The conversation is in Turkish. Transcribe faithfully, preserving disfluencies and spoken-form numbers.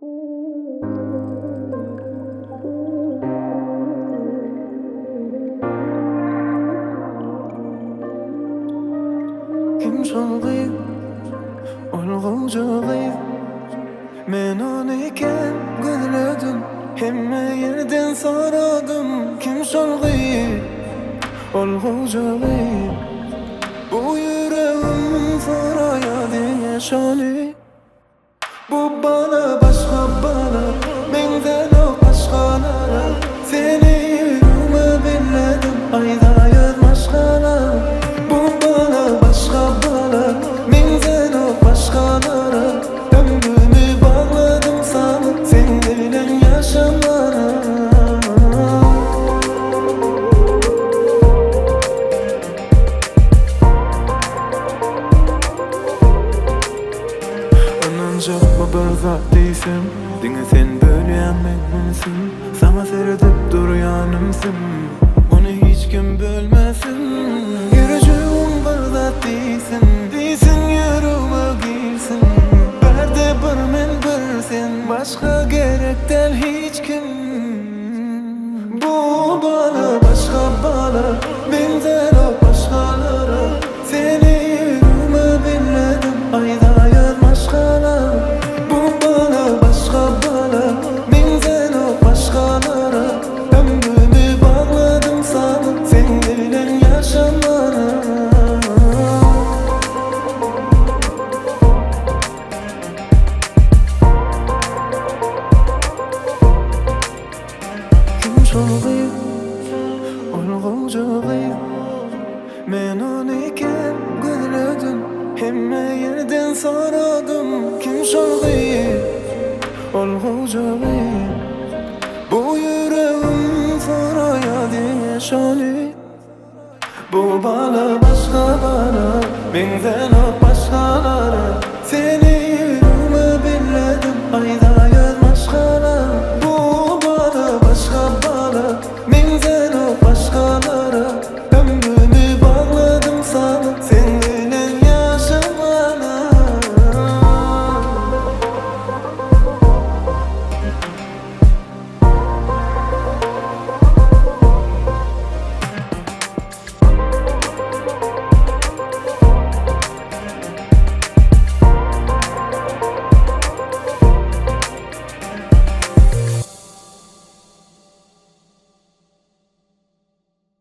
Kim şolgy, ol gowjagy. Men onu eken gözledim, hemme yerden soradım. Kim şolgy, ol gowjagy. Bu yüreğim soraýady şony. Bu bana başka bana, menden o başkalara. Seni yüreğime belledim, ayda yazmaşkalar. Bu bana başka bana, menden o başkalara. Ömrümü bağladım sana, sen bilen yaşamana. Ananca bir zat değilsin, dine sen bölýän menimsin. Sana seredip durýanymsın, onu hiç kim bölmesin. Ýürejigim bir zat değilsin, değilsin ýüregime girsin. Berde bir men bir sen, başka gerek del hiç kim. Bu bana başka bana, menden o başkalara. Seni yüreğime belledim, ayda yazmaşkalar. Bu bana başka bana, menden o başkalara. Ömrümü bağladım sana, sen bilen yaşamana. Kim şolgy, ol gowjagy. Men onu eken gözledim, hemme yerden soradım. Kim şolgy, ol gowjagy. Bu yüreğim soraýady şony. Bu bana başka bana, menden o başkalara.